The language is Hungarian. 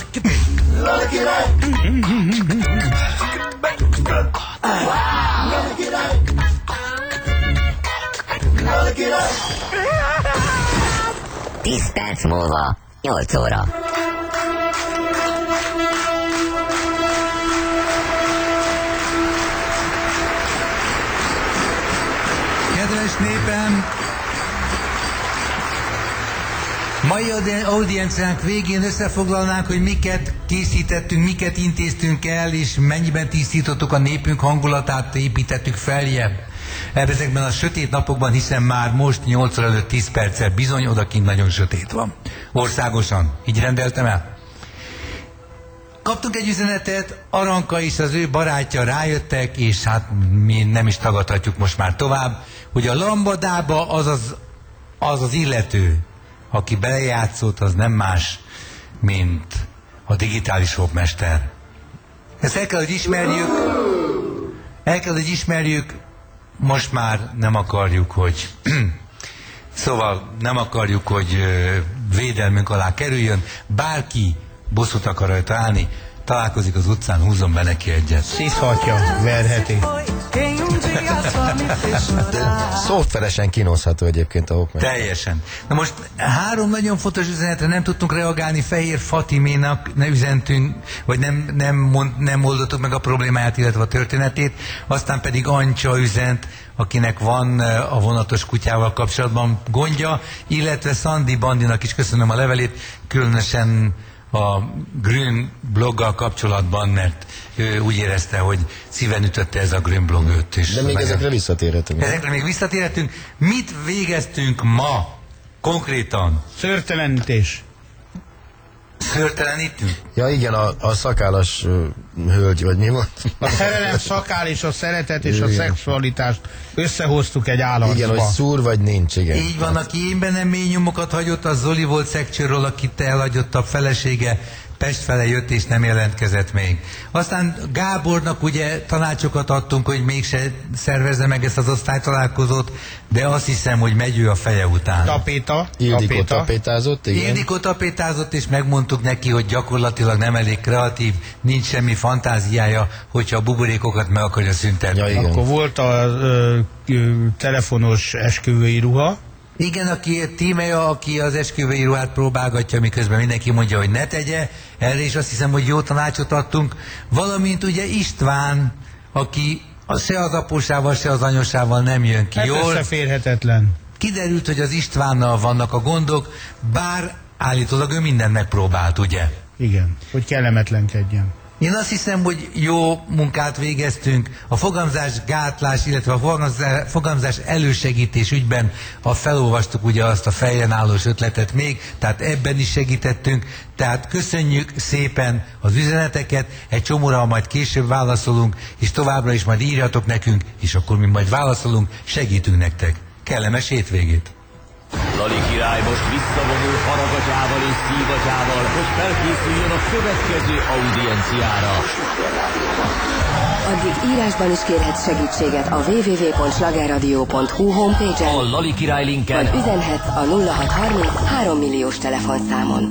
Lali király! Lali király! Lali király! 10 perc múlva 8 óra. Kedves népem! Mai audienciánk végén összefoglalnánk, hogy miket készítettünk, miket intéztünk el, és mennyiben tisztítottuk a népünk hangulatát, építettük feljebb. Ezekben a sötét napokban, hiszen már most 8 óra előtt 10 perccel bizony odakint nagyon sötét van. Országosan. Így rendeltem el? Kaptunk egy üzenetet, Aranka és az ő barátja rájöttek, és hát mi nem is tagadhatjuk most már tovább, hogy a lambadába az illető, aki belejátszott, az nem más, mint a digitális hopmester. Ezt el kell, hogy ismerjük, most már nem akarjuk, hogy szóval nem akarjuk, hogy védelmünk alá kerüljön. Bárki bosszút akar rajta állni, találkozik az utcán, húzzon be neki egyet. Szívhatja, verheti. Szoftveresen kínozható egyébként a hopmester. Teljesen. Na most 3 nagyon fontos üzenetre nem tudtunk reagálni. Fehér Fatiménak ne üzentünk, vagy nem oldottuk meg a problémáját, illetve a történetét. Aztán pedig Ancsa üzent, akinek van a vonatos kutyával kapcsolatban gondja, illetve Szandi Bandinak is köszönöm a levelét, különösen a Grün bloggal kapcsolatban, mert ő úgy érezte, hogy szíven ütötte ez a Grün blog őt is. De még ezekre visszatérhetünk. Ezekre még visszatérhetünk. Mit végeztünk ma konkrétan? Szőrtelenítés. Szőrtelenítünk? Ja igen, a szakállas hölgy, vagy mi volt? A szerelem, szakál és a szeretet és a szexualitást összehoztuk egy állatba. Igen, hogy szúr vagy nincs, igen. Így van, aki én bennem mély nyomokat hagyott, az Zoli volt Szekcsőről, akit elhagyott a felesége, Pest fele jött és nem jelentkezett még. Aztán Gábornak ugye tanácsokat adtunk, hogy mégse szervezze meg ezt az osztálytalálkozót, de azt hiszem, hogy megy ő a feje után. Tapéta. Ildikó tapétázott, igen. Ildikó tapétázott, és megmondtuk neki, hogy gyakorlatilag nem elég kreatív, nincs semmi fantáziája, hogyha a buborékokat meg akarja szüntetni. Ja, igen. Akkor volt a telefonos esküvői ruha. Igen, aki Tímea, aki az esküvői ruhát próbálgatja, miközben mindenki mondja, hogy ne tegye, erre is azt hiszem, hogy jó tanácsot adtunk. Valamint ugye István, aki se az apósával, se az anyosával nem jön ki jól. Összeférhetetlen. Kiderült, hogy az Istvánnal vannak a gondok, bár állítólag ő mindent megpróbált, ugye? Igen, hogy kellemetlenkedjen. Én azt hiszem, hogy jó munkát végeztünk. A fogamzás gátlás, illetve a fogamzás elősegítés ügyben felolvastuk ugye azt a fejlen állós ötletet még, tehát ebben is segítettünk. Tehát köszönjük szépen az üzeneteket, egy csomóra majd később válaszolunk, és továbbra is majd írjatok nekünk, és akkor mi majd válaszolunk, segítünk nektek. Kellemes hétvégét! Lali király most visszavonul haragatyával és szívatyával, hogy felkészüljön a következő audienciára. Addig írásban is kérhetsz segítséget a www.schlagerradio.hu homepage-en, A Lali király linken vagy üzenhetsz a 0630 3 milliós telefonszámon.